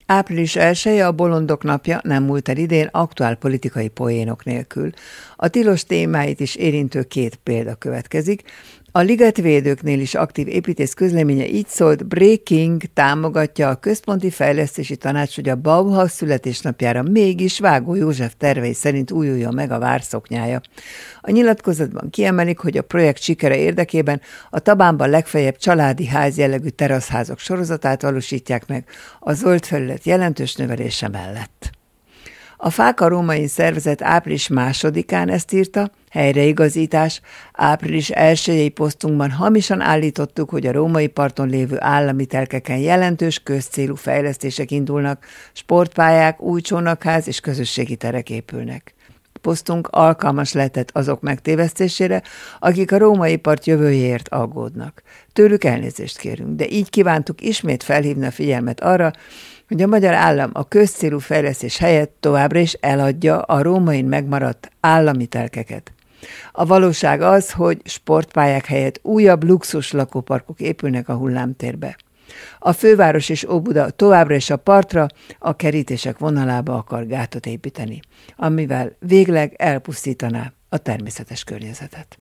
Április 1-e a bolondok napja, nem múlt el idén aktuál politikai poénok nélkül. A tilos témáit is érintő két példa következik. A ligetvédőknél is aktív építész közleménye így szólt: Breaking támogatja a Központi Fejlesztési Tanács, hogy a Bauhaus születésnapjára mégis Vágó József tervei szerint újuljon meg a várszoknyája. A nyilatkozatban kiemelik, hogy a projekt sikere érdekében a Tabánban legfeljebb családi ház jellegű teraszházak sorozatát valósítják meg a zöld felület jelentős növelése mellett. A Fáka Római Szervezet április 2-án ezt írta: helyreigazítás. Április 1-i posztunkban hamisan állítottuk, hogy a római parton lévő állami telkeken jelentős közcélú fejlesztések indulnak, sportpályák, új csónakház és közösségi terek épülnek. Posztunk alkalmas lehetett azok megtévesztésére, akik a római part jövőjéért aggódnak. Tőlük elnézést kérünk, de így kívántuk ismét felhívni a figyelmet arra, hogy a magyar állam a közcélú fejlesztés helyett továbbra is eladja a rómain megmaradt állami telkeket. A valóság az, hogy sportpályák helyett újabb luxus lakóparkok épülnek a hullámtérbe. A főváros és Óbuda továbbra is a partra, a kerítések vonalába akar gátat építeni, amivel végleg elpusztítaná a természetes környezetet.